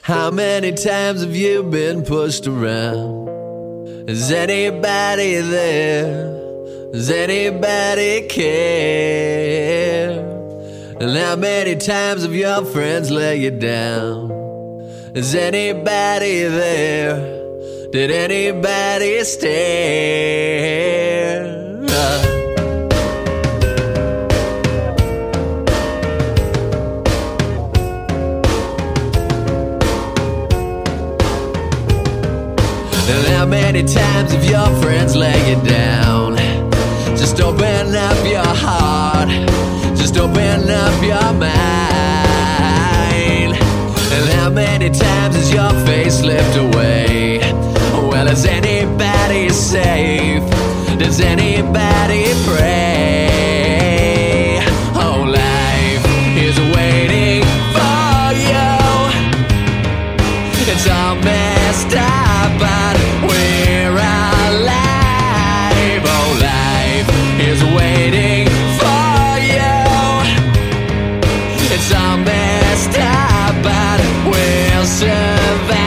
How many times have you been pushed around? Is anybody there? Does anybody care? And how many times have your friends let you down? Is anybody there? Did anybody stare? And how many times have your friends let you down? Just open up your heart, just open up your mind. And how many times has your face slipped away? Well, is anybody safe? Does anybody pray? Oh, life is waiting for you. It's all messed up, but we're alive. Oh, life is waiting for you. It's all messed up, but we'll survive.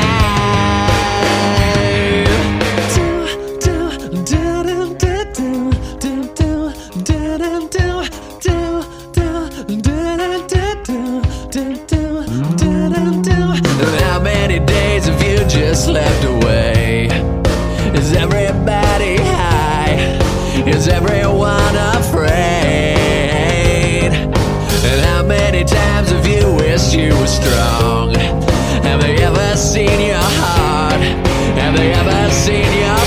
How many days have you just slept away? Is everybody high? Is everyone afraid? And how many times have you wished you were strong? Have they ever seen your heart? Have they ever seen your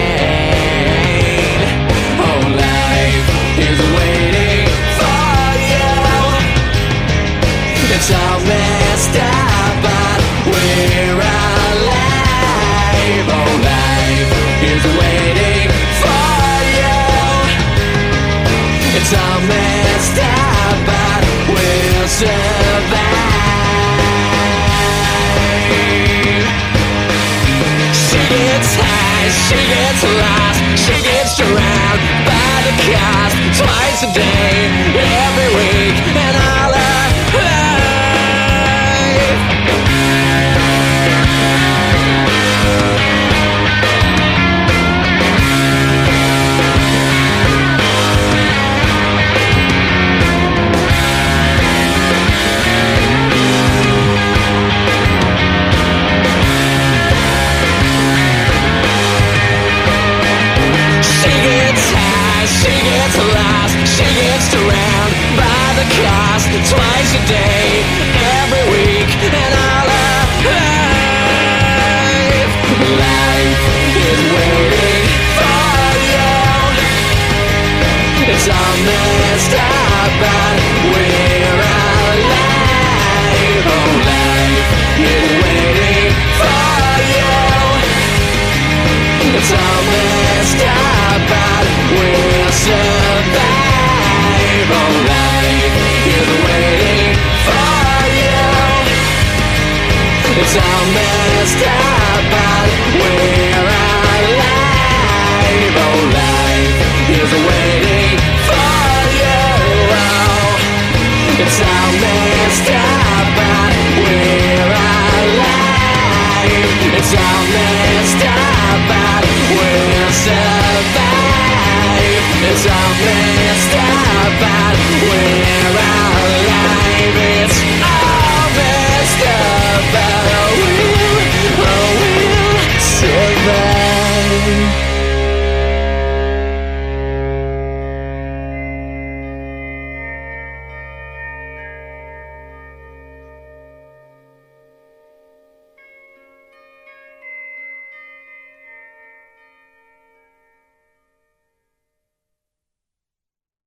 pain? Oh, life is waiting for you. It's all messed up, but we're alive. Oh, life is waiting for you. It's all messed up, but we'll survive. She gets high, she gets lost, she gets drowned by the cost twice a day, every week, and all her life. Twice a day, every week, and all her life. Life is waiting for you. It's all messed up, but we're alive. Oh, life is waiting for you. It's all messed up, but we'll survive. Oh, life is waiting for you. It's all messed up, but we're alive. Oh, life is waiting for you. Oh, it's all messed up.